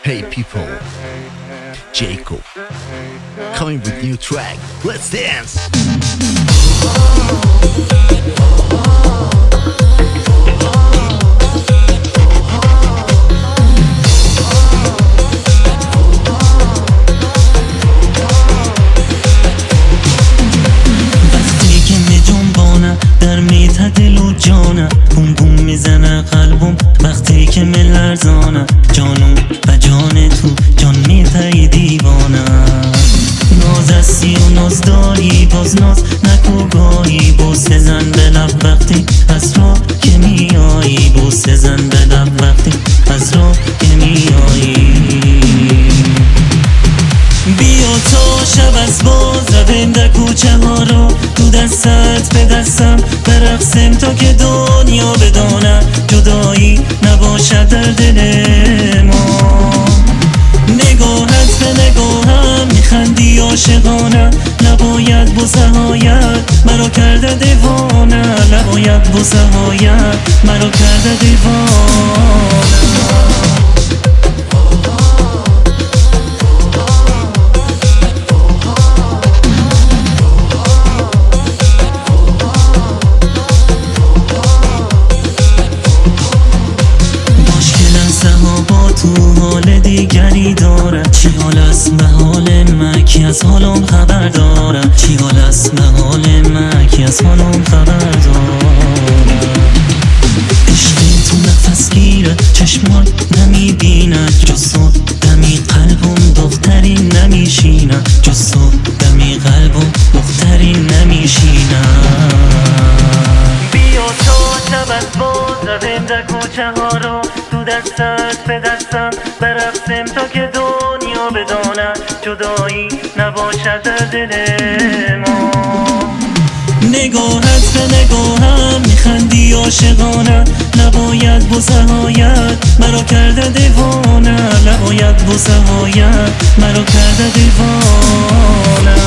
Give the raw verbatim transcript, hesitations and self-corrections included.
Hey people, Jacob, coming with new track. Let's dance. وقتی که می جنبانم در میته دل و جانم، بوم بوم میزنه قلبم وقتی که می لرزانم، جانم و جان تو جان میته دیوانم. ناز هستی و ناز داری باز ناز نکو گاهی، بوسه زن به لب وقتی از راه که میایی، بوسه زن به لب وقتی از راه که میایی. بیا تا شب از باز رویم در کوچه ها را، تو دستت به دستم برقصیم تا که دنیا بدانه جدایی نباشد در دل ما. نگاهت به نگاهم میخندی عاشقانه، نباید بوسه هایت مرا کرده دیوانه، نباید بوسه هایت مرا کرده دیوانه. تو حال دیگری دارد، چی حال است به حال من کی از حالم خبر دارد، چی حال است به حال من کی از حالم خبر دارد. عشقی تو نفس گیره چشمان نمیبیند، جز تو دمی قلبم دختری نمیشیند، جز تو دمی قلبم دختری نمیشیند. بیا تا شب از باز رویم در کوچه ها را، تو دستت به دستم برقصیم تا که دنیا بداند جدایی نباشد در دل ما. نگاهت به نگاهم میخندی عاشقانه، نباید بوسه هایت مرا کرده دیوانه، نباید بوسه هایت مرا کرده دیوانه.